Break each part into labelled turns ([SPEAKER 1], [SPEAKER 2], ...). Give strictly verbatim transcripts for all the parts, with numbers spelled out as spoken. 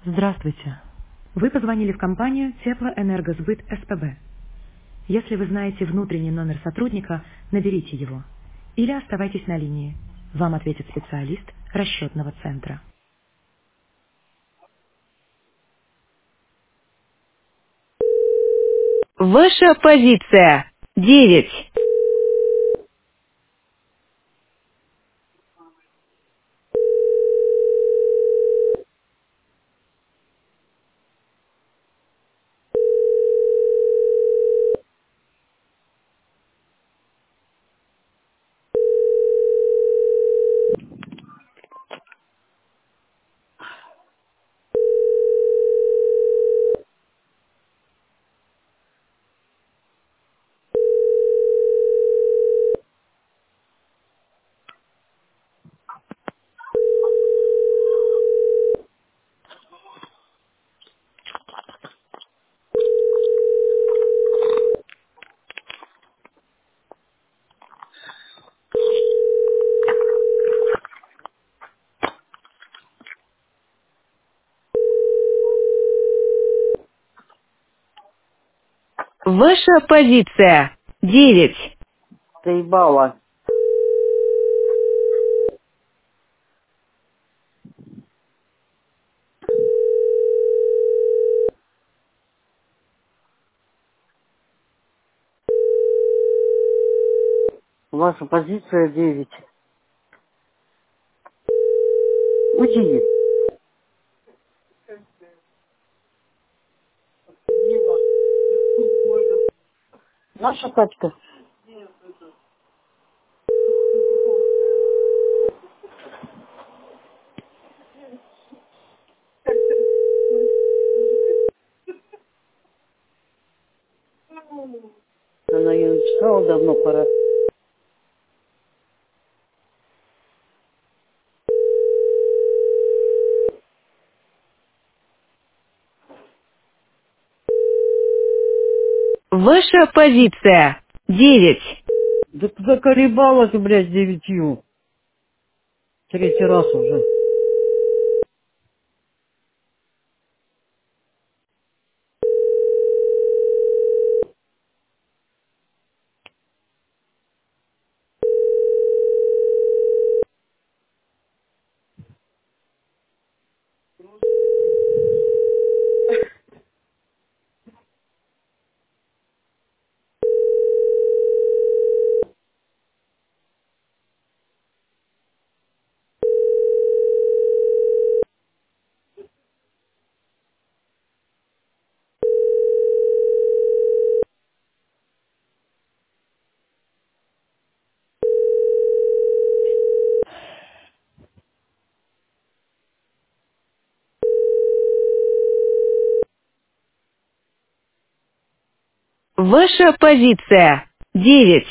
[SPEAKER 1] Здравствуйте. Вы позвонили в компанию Теплоэнергосбыт СПБ. Если вы знаете внутренний номер сотрудника, наберите его. Или оставайтесь на линии. Вам ответит специалист расчетного центра. Ваша позиция. девять. Ваша позиция. девять.
[SPEAKER 2] Заебала. Ваша позиция девять. Уйди. Наша тачка. Она ее написала давно, пора.
[SPEAKER 1] Ваша позиция. девять.
[SPEAKER 2] Да ты заколебалась, блядь, с девятью. Третий раз уже.
[SPEAKER 1] Ваша позиция. девять.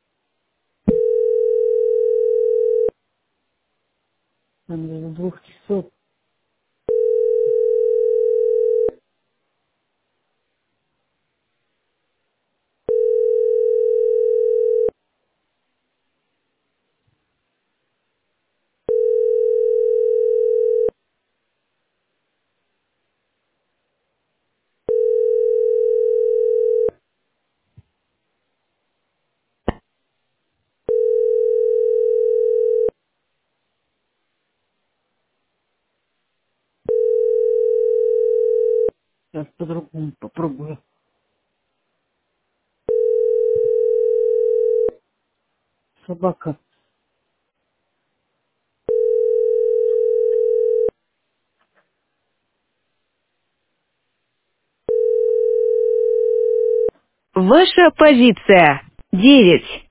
[SPEAKER 2] Там до двух часов. Сейчас по-другому попробую. Собака.
[SPEAKER 1] Ваша позиция. девять.